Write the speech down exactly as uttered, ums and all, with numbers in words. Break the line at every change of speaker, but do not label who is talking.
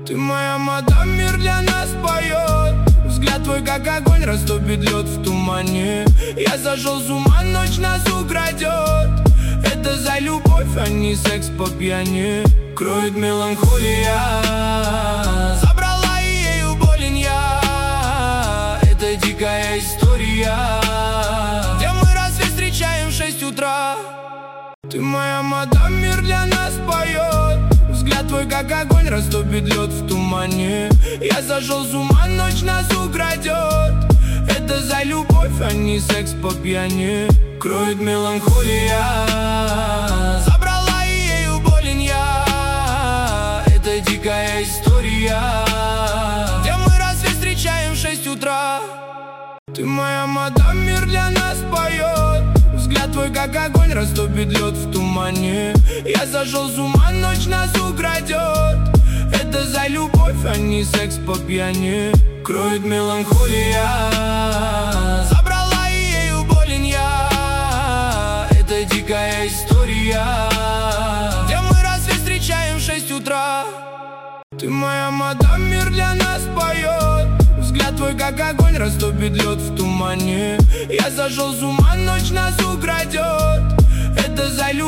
Ты моя мадам, мир для нас поет. Взгляд твой, как огонь, растопит лед в тумане. Я зашел с ума, ночь нас украдет. Это за любовь, а не секс по пьяни. Кроет меланхолия, забрала и ею болен я. Это дикая история, где мы рассвет встречаем в шесть утра. Ты моя мадам, мир для нас поет. Взгляд твой, как огонь, растопит лед в тумане. Я зашел с ума, ночь нас украдет. Это за любовь, а не секс по пьяни. Кроет меланхолия, забрала и ею болен я. Это дикая история, где мы рассвет встречаем в шесть утра. Ты моя мадам, мир для нас поет. Взгляд твой, как огонь, растопит лед в тумане. Я зашел с ума, ночь нас украдет. Это за любовь, а не секс по пьяни. Кроет меланхолия, забрала и ею болен я. Это дикая история, где мы рассвет встречаем в шесть утра. Ты моя мадам, мир для нас поет. Взгляд твой, как огонь, растопит лед в тумане. Я зашел с ума, ночь нас украдет. Это за любовь.